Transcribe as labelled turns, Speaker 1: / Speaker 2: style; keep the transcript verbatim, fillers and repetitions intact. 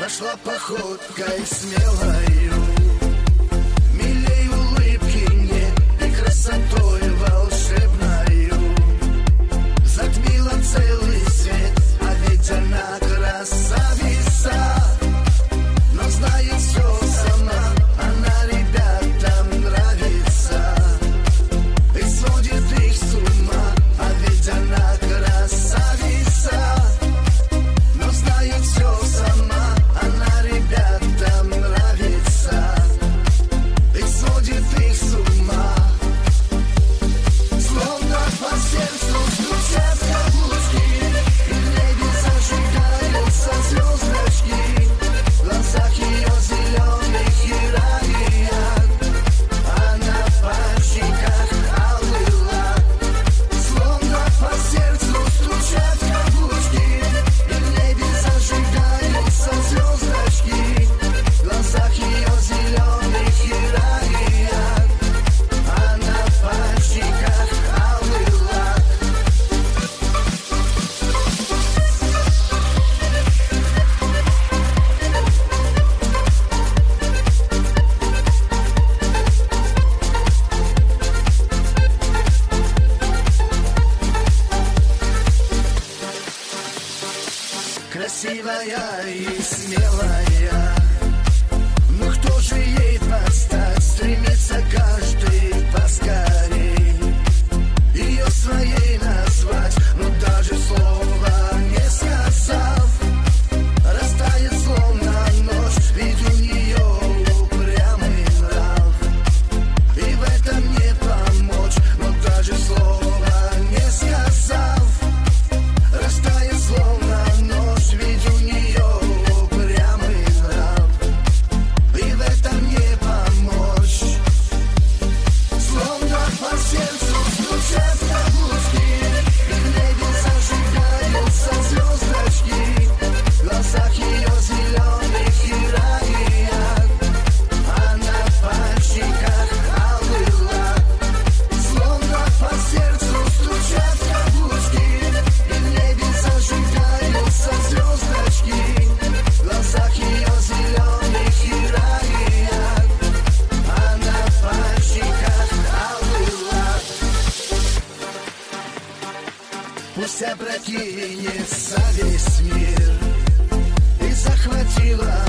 Speaker 1: Прошла походкой смелою, милей улыбки нет и красотой волшебною. Затмила целый свет, а ведь она красавица. Но знает все сама, она ребятам нравится и сводит их с ума, а ведь она красавица. Но знает все сама, она ребятам нравится и сводит их с ума. Словно по сердцу стучат каблучки, и в небе зажигаются звездочки. В глазах ее зеленых ирагиях, а на пальчиках алый лак. Словно по сердцу стучат каблучки, и в небе зажигаются звездочки. В глазах ее зеленых ирагиях, а на пальчиках алый лак. Красивая и смелая, но кто же ей подстать? Стремится каждый поскорей ее своей назвать, но даже слова не сказав, растает словно ночь, ведь у нее упрямый нрав. И в этом не помочь, но даже слова не сказав, растает словно ночь, ведь у нее упрямый нрав. И в этом не помочь. Словно по сердцу стучат каблучки, и в небе зажигаются звездочки. В глазах ее зеленых ирагиях, а на пальчиках алый лак. Словно по сердцу стучат каблучки, и в небе зажигаются звездочки. В глазах ее зеленых ирагиях, а на пальчиках алый лак. Пусть опрокинется весь мир и захватила